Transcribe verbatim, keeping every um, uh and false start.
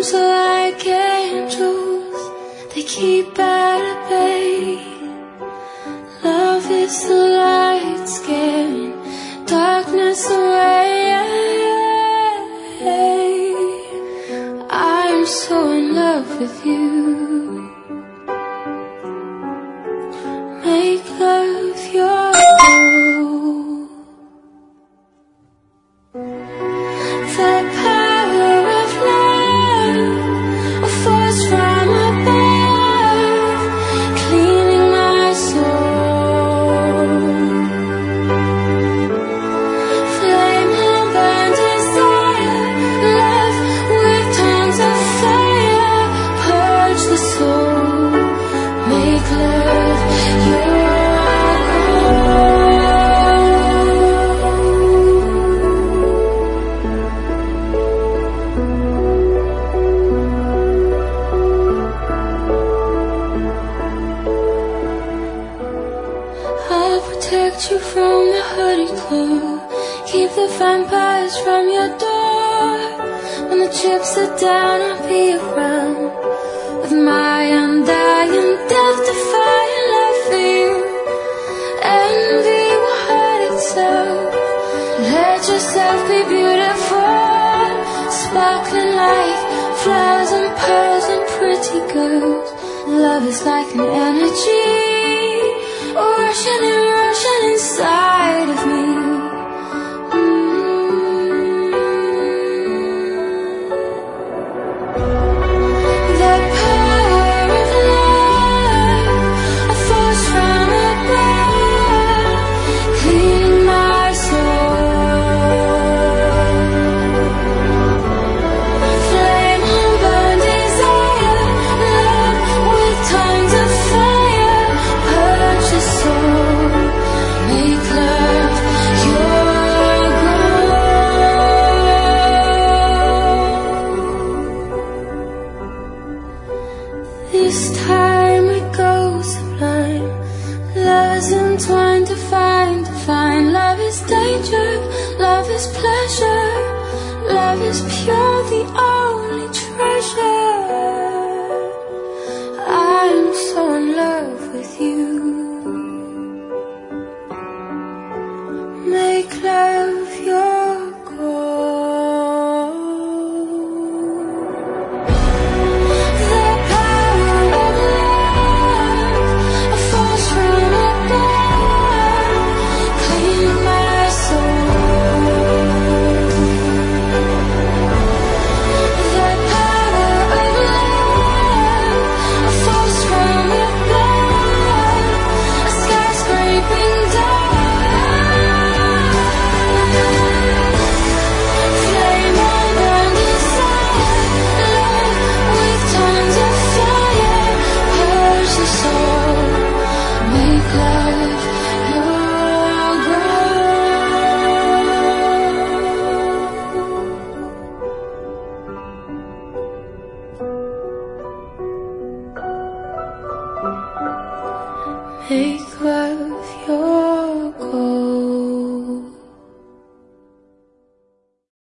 Arms are like angels, they keep at bay. Love is the light scaring darkness away. I'm so in love with you. Make love your goal. The power of love, a force from above, cleaning my soul. Flame and burn desire, love with tongues of fire, purge the soul. Make love your goal. I'll protect you from the hoodie club, keep the vampires from your door. When the chips are down, I'll be around with my undying, death-defying love for you. Envy will hurt itself. Let yourself be beautiful, sparkling like flowers and pearls and pretty girls. Love is like an energy, rushing and rushing inside of me. The power of love, a force from above, cleaning my soul. Flame and burn desire, love with tongues of fire, purge the soul. Make love your goal. This time it goes sublime. Love is entwined to find, to find. Love is danger, love is pleasure. Love is pure, the only treasure. I'm so in love with you.